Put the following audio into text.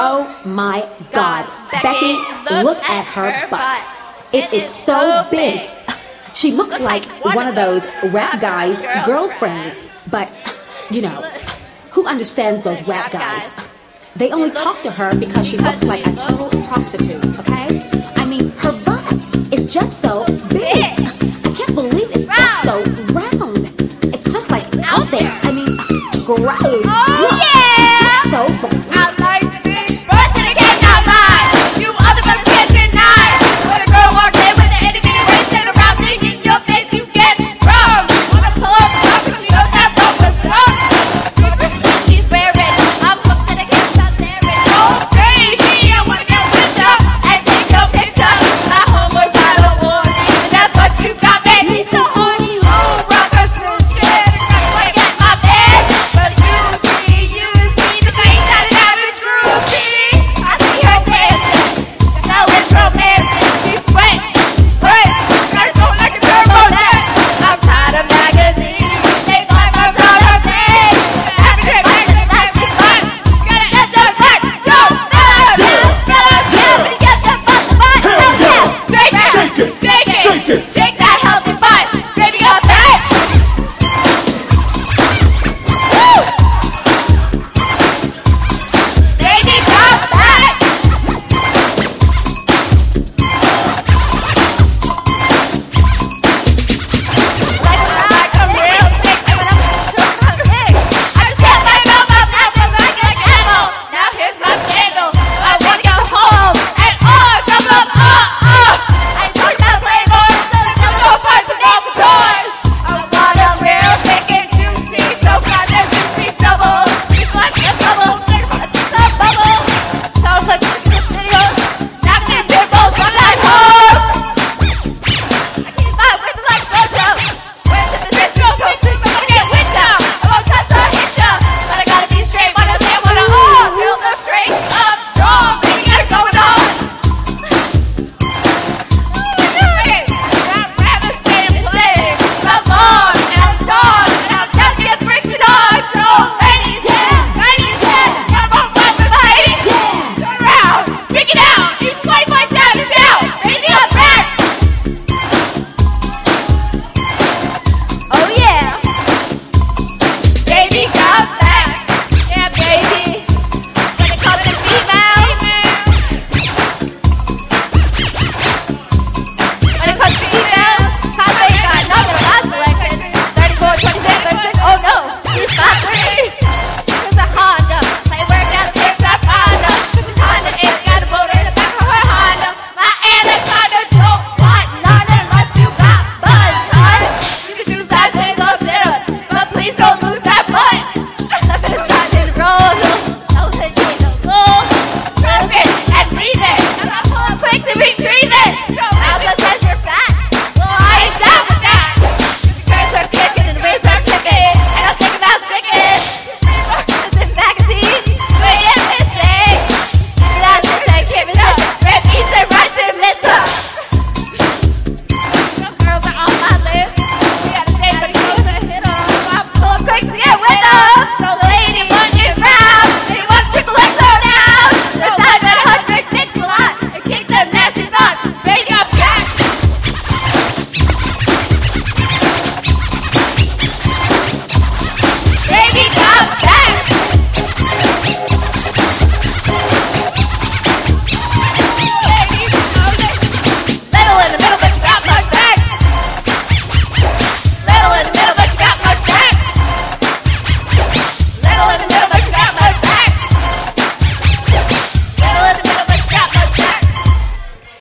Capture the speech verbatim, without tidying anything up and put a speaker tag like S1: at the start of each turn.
S1: Oh my God. Becky, look at her butt. It is so big. She looks like one of those rap guys' girlfriends. But, you know, who understands those rap guys? They only talk to her because she looks like a total prostitute, okay? I mean, her butt is just so big. I can't believe it's just so round. It's just like out there. I mean, gross.